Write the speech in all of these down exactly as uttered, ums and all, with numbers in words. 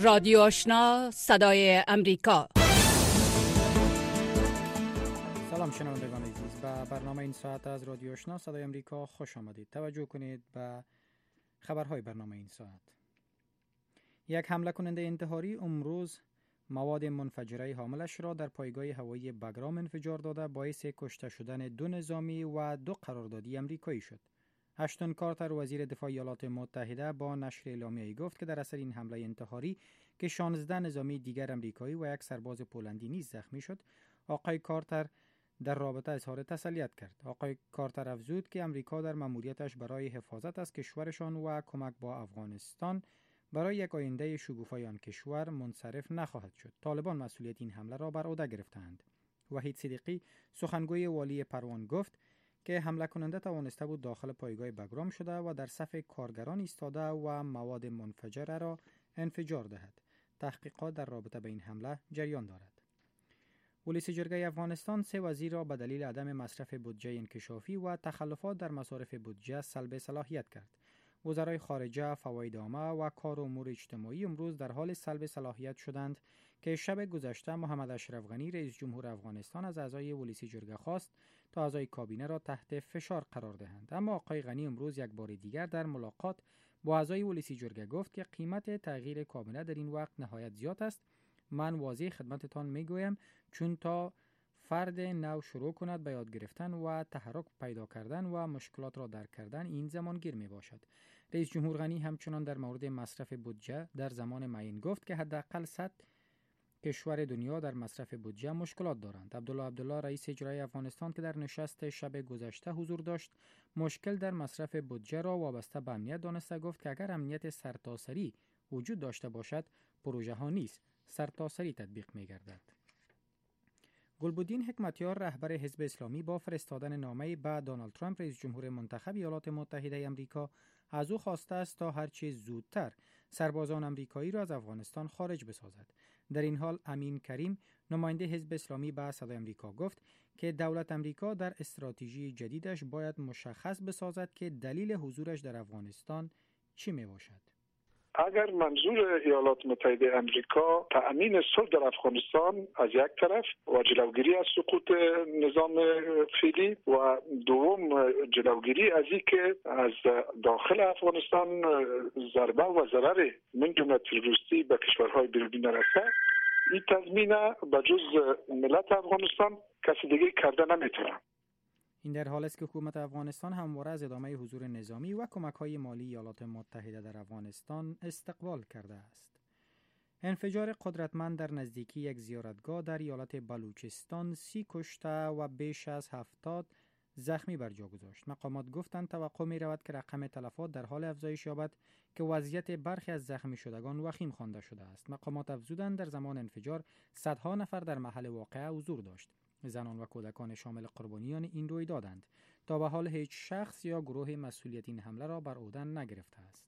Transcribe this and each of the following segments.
رادیو آشنا صدای امریکا. سلام شنوندگان عزیز، به برنامه این ساعت از رادیو آشنا صدای امریکا خوش آمدید. توجه کنید به خبرهای برنامه این ساعت. یک حمله کننده انتحاری امروز مواد منفجره حاملش را در پایگاه هوایی بگرام انفجار داده، باعث کشته شدن دو نظامی و دو قراردادی امریکایی شد. اشتون کارتر وزیر دفاع ایالات متحده با نشر اعلامیه‌ای گفت که در اثر این حمله انتحاری که شانزده نظامی دیگر امریکایی و یک سرباز پولندی نیز زخمی شد، آقای کارتر در رابطه اظهار تسلیت کرد. آقای کارتر افزود که امریکا در مأموریتش برای حفاظت از کشورشان و کمک با افغانستان برای یک آینده شکوفای آن کشور منصرف نخواهد شد. طالبان مسئولیت این حمله را بر عهده گرفتند. وحید صدیقی سخنگوی والی پروان گفت که حمله کننده توانسته بود داخل پایگاه بگرام شده و در صف کارگران ایستاده و مواد منفجره را انفجار دهد. تحقیقات در رابطه به این حمله جریان دارد. ولایت جرگه افغانستان سه وزیر را به دلیل عدم مصرف بودجه انکشافی و تخلفات در مصارف بودجه سلب صلاحیت کرد. وزرای خارجه، فواید عامه و کار و امور اجتماعی امروز در حال سلب صلاحیت شدند که شب گذشته محمد اشرف غنی رئیس جمهور افغانستان از اعضای ولایت جرگه خواست تا اعضای کابینه را تحت فشار قرار دهند. اما آقای غنی امروز یک بار دیگر در ملاقات با اعضای ولایت جرگه گفت که قیمت تغییر کابینه در این وقت نهایت زیاد است. من واضح خدمتتان میگویم چون تا فرد نو شروع کند به یاد گرفتن و تحرک پیدا کردن و مشکلات را درک کردن این زمان گیر می باشد. رئیس جمهور غنی همچنان در مورد مصرف بودجه در زمان معین گفت که حداقل صد کشور دنیا در مصرف بودجه مشکلات دارند. عبدالله عبدالله رئیس اجرایی افغانستان که در نشست شب گذشته حضور داشت، مشکل در مصرف بودجه را وابسته به امنیت دانسته گفت که اگر امنیت سرتاسری وجود داشته باشد، پروژه ها نیست، سرتاسری تطبیق می گردد. گلبدین حکمتیار رهبر حزب اسلامی با فرستادن نامه‌ای به دونالد ترامپ رئیس جمهور منتخب ایالات متحده آمریکا از او خواسته است تا هرچه زودتر سربازان آمریکایی را از افغانستان خارج بسازد. در این حال امین کریم نماینده حزب اسلامی به صدای آمریکا گفت که دولت آمریکا در استراتژی جدیدش باید مشخص بسازد که دلیل حضورش در افغانستان چی می باشد. اگر منظور ایالات متحده امریکا تأمین صلح در افغانستان از یک طرف و جلوگیری از سقوط نظام فعلی و دوم جلوگیری از اینکه از داخل افغانستان ضربه و ضرر من جمله تروریستی به کشورهای بیرونی نرسه، این تضمین به جز ملت افغانستان کسی دیگه کرده نمیتونه. این در حال است که حکومت افغانستان همواره از ادامه حضور نظامی و کمک‌های مالی ایالات متحده در افغانستان استقبال کرده است. انفجار قدرتمند در نزدیکی یک زیارتگاه در ایالت بلوچستان سی کشته و بیش از هفتاد زخمی بر جا گذاشت. مقامات گفتند توقع می رود که رقم تلفات در حال افزایش یابد که وضعیت برخی از زخمی شدگان وخیم خوانده شده است. مقامات افزودند در زمان انفجار صدها نفر در محل واقعه حضور داشت. زنان و کودکان شامل قربانیان این رویدادند. تا به حال هیچ شخص یا گروه مسئولیت این حمله را بر عهده نگرفته است.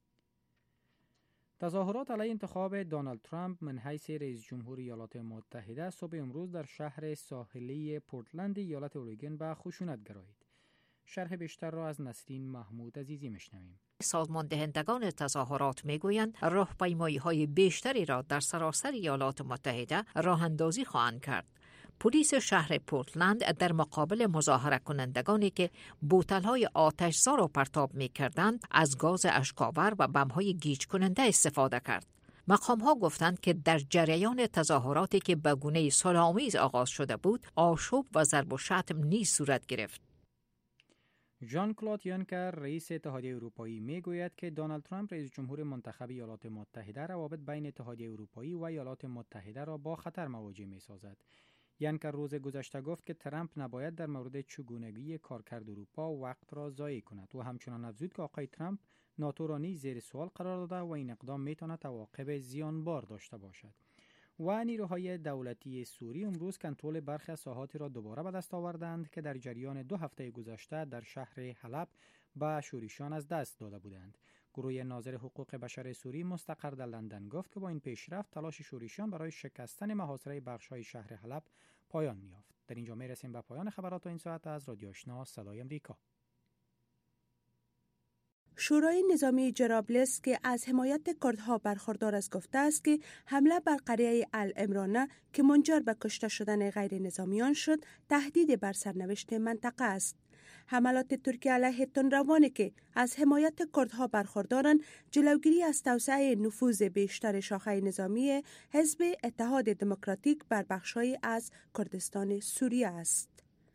تظاهرات علیه انتخاب دونالد ترامپ من حیث رئیس جمهور ایالات متحده صبح امروز در شهر ساحلی پورتلند ایالت اوریگون به خشونت گرایید. شرح بیشتر را از نسرین محمود عزیزی میشنویم. سازمان دهندگان تظاهرات میگویند راهپیمایی‌های بیشتری را در سراسر ایالات متحده راه اندازی خواهند کرد. پلیس شهر پورتلند در مقابل مظاهره کنندگانی که بوتل‌های آتش‌زا را پرتاب می‌کردند از گاز اشک‌آور و بم‌های گیج کننده استفاده کرد. مقام‌ها گفتند که در جریان تظاهراتی که به گونه صلح‌آمیز آغاز شده بود، آشوب و ضرب و شتم نیز صورت گرفت. ژان کلود یونکر رئیس اتحادیه اروپایی میگوید که دونالد ترامپ رئیس جمهور منتخب ایالات متحده روابط بین اتحادیه اروپایی و ایالات متحده را با خطر مواجه می‌سازد. یونکر روز گذشته گفت که ترامپ نباید در مورد چگونگی کارکرد اروپا وقت را ضایع کند و همچنان افزود که آقای ترامپ ناتو را نیز زیر سوال قرار داده و این اقدام میتواند عواقب زیانبار داشته باشد. و نیروهای دولتی سوری امروز کنترل برخی از ساحاتی را دوباره به دست آوردند که در جریان دو هفته گذشته در شهر حلب به شوریشان از دست داده بودند. گروه ناظر حقوق بشر سوری مستقر در لندن گفت که با این پیشرفت تلاش شوریشان برای شکستن محاصره بخش‌های شهر حلب پایان می‌یافت. در اینجا می‌رسیم به پایان خبرات این ساعت از رادیو آشنا صدای امریکا. شورای نظامی جرابلس که از حمایت کردها برخوردار است گفته است که حمله بر قریه العمرانه که منجر به کشته شدن غیر نظامیان شد تهدید بر سرنوشت منطقه است. حملات ترکیه علیه تندروانی که از حمایت کردها برخوردارند جلوگیری از توسعه نفوذ بیشتر شاخه نظامی حزب اتحاد دموکراتیک بر بخش‌های از کردستان سوریه است.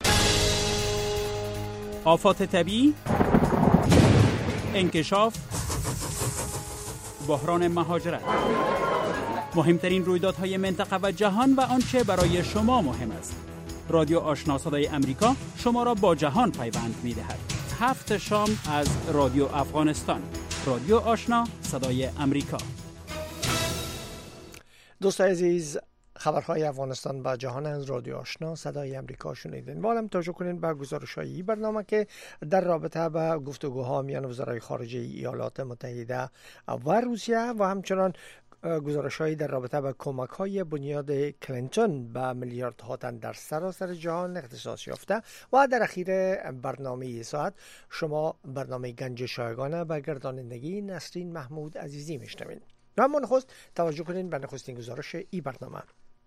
آفات طبیعی، انکشاف، بحران مهاجرت، مهمترین رویدادهای منطقه و جهان و آنچه برای شما مهم است. رادیو آشنا صدای امریکا شما را با جهان پیوند می‌دهد. هفت شام از رادیو افغانستان. رادیو آشنا صدای امریکا. دوستان عزیز، خبرهای افغانستان و جهان از رادیو آشنا صدای امریکا شنیدین. با هم توجه کنین به گزارش‌های برنامه که در رابطه با گفتگوها میان وزرای خارجه ایالات متحده و روسیه و همچنان گزارش‌هایی در رابطه با کمک‌های بنیاد کلینتون به میلیاردها تن در سراسر جهان اختصاص یافته و در اخیر برنامه ساعت شما برنامه گنج شایگانه به گردانندگی نسرین محمود عزیزی میشنوین. اما نخست توجه کنین به نخستین گزارش ای برنامه.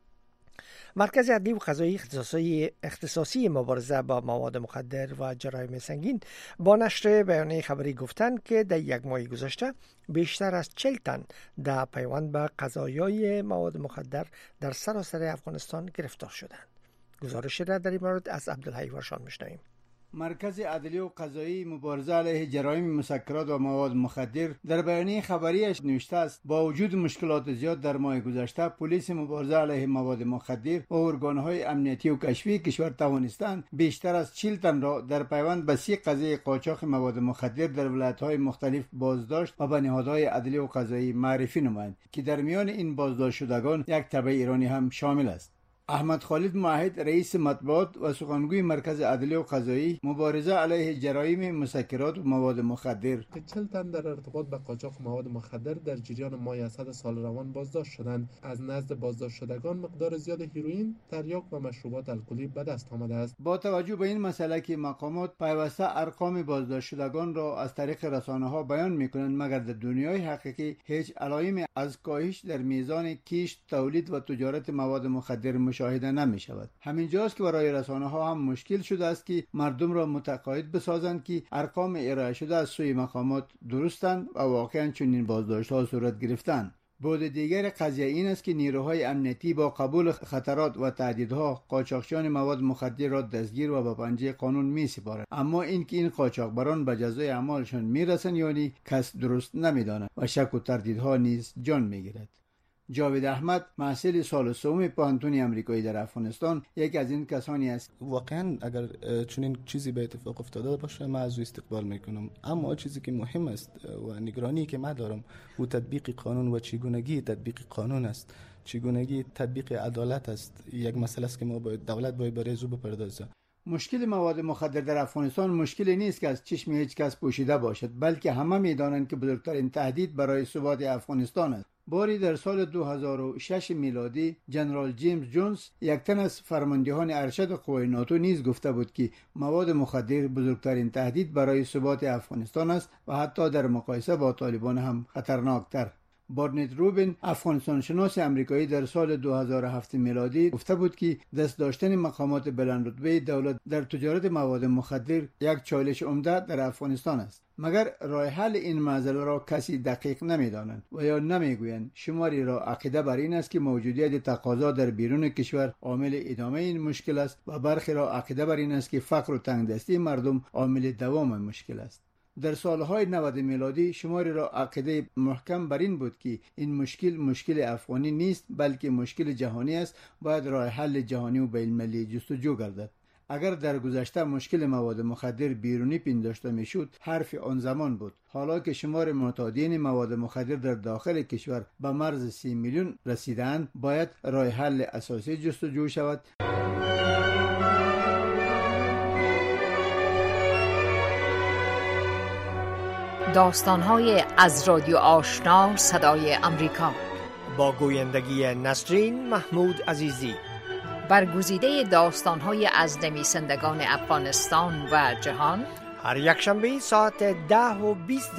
مرکز عدلی و قضایی اختصاصی اختصاصی مبارزه با مواد مخدر و جرایم سنگین با نشر بیانیه خبری گفتند که در یک ماه گذشته بیشتر از چهل تن در پیوند به قضایای مواد مخدر در سراسر افغانستان گرفتار شدند. گزارش را در این مورد از عبدالحی ورشان میشنویم. مرکز عدلی و قضایی مبارزه علیه جرایم مسکرات و مواد مخدر در بیانیه خبریش نوشته است با وجود مشکلات زیاد در ماه گذشته پلیس مبارزه علیه مواد مخدر و ارگان‌های امنیتی و کشفی کشور توانستند بیشتر از چهل تن را در پیوند به سی قضیه قاچاق مواد مخدر در ولایت‌های مختلف بازداشت و به نهادهای عدلی و قضایی معرفی نمایند که در میان این بازداشت شدگان یک تبع ایرانی هم شامل است. احمد خالد معاهد رئیس مطبوعات و سخنگوی مرکز عدلی و قضایی مبارزه علیه جرایم مسکرات و مواد مخدر چهل تن در ارتباط به قاچاق مواد مخدر در جریان ماه اسد سال روان بازداشت شدند. از نزد بازداشت شدگان مقدار زیاد هیروئین، تریاک و مشروبات الکلی به دست آمده است. با توجه به این مسئله که مقامات پیوسته ارقام بازداشت شدگان را از طریق رسانه‌ها بیان می‌کنند، مگر در دنیای حقیقی هیچ علائمی از کاهش در میزان کشت، تولید و تجارت مواد مخدر مشاهده نمی شود. همین جاست که برای رسانه ها هم مشکل شده است که مردم را متقاعد بسازند که ارقام ارائه شده از سوی مقامات درستند و واقعا چنین بازداشت ها صورت گرفتند. بود دیگر قضیه این است که نیروهای امنیتی با قبول خطرات و تهدیدها قاچاقچیان مواد مخدر را دستگیر و به پنجه قانون می سپارند، اما اینکه این قاچاقبران به جزای اعمالشان می رسند یعنی کس درست نمی داند و شک و تردیدها نیز جان می گیرد. جاوید احمد محصل سال سوم پانتون امریکایی در افغانستان یکی از این کسانی است. واقعا اگر چنین چیزی به اتفاق افتاده باشه من از او استقبال میکنم، اما چیزی که مهم است و نگرانی که من دارم او تطبیق قانون و چگونگی تطبیق قانون است، چگونگی تطبیق عدالت است. یک مسئله است که ما باید دولت باید برای او بپردازه. مشکل مواد مخدر در افغانستان مشکلی نیست که از چشم هیچ کس پوشیده باشد، بلکه همه میدانند که بزرگترین تهدید برای ثبات افغانستان است. باری در سال دو هزار و شش میلادی جنرال جیمز جونز، یک تن از فرماندهان ارشد قوای ناتو، نیز گفته بود که مواد مخدر بزرگترین تهدید برای ثبات افغانستان است و حتی در مقایسه با طالبان هم خطرناکتر. بارنت روبین، افغانستان شناس امریکایی، در سال دو هزار و هفت میلادی گفته بود که دست داشتن مقامات بلند رتبه دولت در تجارت مواد مخدر یک چالش عمده در افغانستان است. مگر راه حل این معضله را کسی دقیق نمی‌دانند و یا نمیگویند. شماری را عقیده بر این است که موجودیت تقاضا در بیرون کشور عامل ادامه این مشکل است و برخی را عقیده بر این است که فقر و تنگدستی مردم عامل دوام مشکل است. در سالهای نود میلادی شماری را عقیده محکم بر این بود که این مشکل مشکل افغانی نیست بلکه مشکل جهانی است، باید راه حل جهانی و بین المللی جستجو گردد. اگر در گذشته مشکل مواد مخدر بیرونی پنداشته میشد حرف آن زمان بود. حالا که شمار معتادین مواد مخدر در داخل کشور به مرز سی میلیون رسیدند، باید راه حل اساسی جستجو شود. داستان‌های از رادیو آشنا صدای امریکا با گویندگی نسرین محمود عزیزی. برگزیده داستان‌های از نویسندگان افغانستان و جهان، هر یک شنبه ساعت ده و بیست